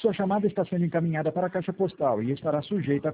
Sua chamada está sendo encaminhada para a caixa postal e estará sujeita a